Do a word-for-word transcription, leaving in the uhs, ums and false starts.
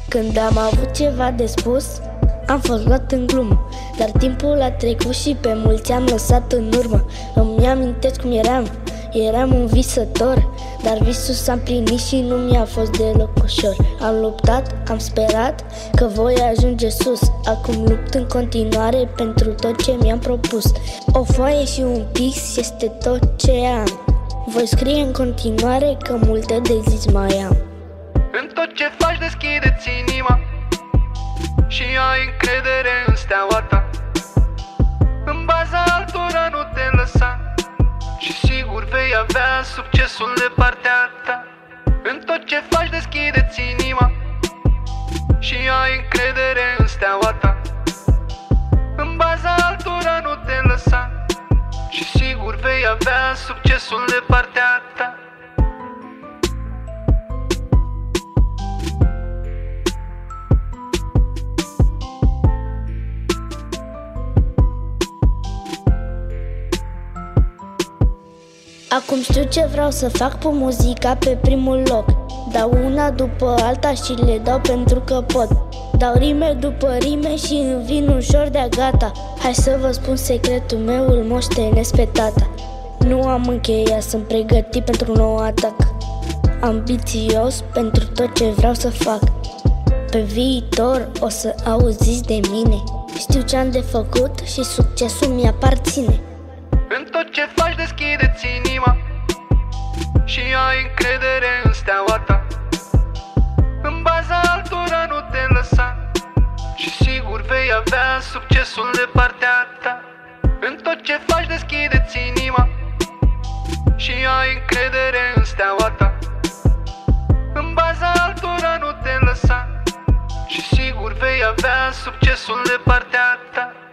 Când am avut ceva de spus, am fost luat în glumă, dar timpul a trecut și pe mulți am lăsat în urmă. Îmi amintesc cum eram, eram un visător, dar visul s-a împlinit și nu mi-a fost deloc ușor. Am luptat, am sperat că voi ajunge sus. Acum lupt în continuare pentru tot ce mi-am propus. O foaie și un pix este tot ce am. Voi scrie în continuare că multe de zis mai am. În tot ce faci deschide-ți inima și ai încredere în steaua ta. În baza altora nu te lăsa și sigur vei avea succesul de partea ta. În tot ce faci deschide-ți inima și ai încredere în steaua ta. În baza altora nu te lăsa și sigur vei avea succesul de partea ta. Acum știu ce vreau să fac, pe muzica pe primul loc. Dau una după alta și le dau pentru că pot. Dau rime după rime și îmi vin ușor de-a gata. Hai să vă spun secretul meu, îl moștenesc pe tata. Nu am încheiat, sunt pregătit pentru un nou atac. Ambițios pentru tot ce vreau să fac. Pe viitor o să auziți de mine. Știu ce-am de făcut și succesul mi-aparține. În tot ce faci deschide-ți inima și ai încredere în steaua ta. În baza altora nu te lăsa și sigur vei avea succesul de partea ta. În tot ce faci deschide-ți inima și ai încredere în steaua ta. În baza altora nu te lăsa și sigur vei avea succesul de partea ta.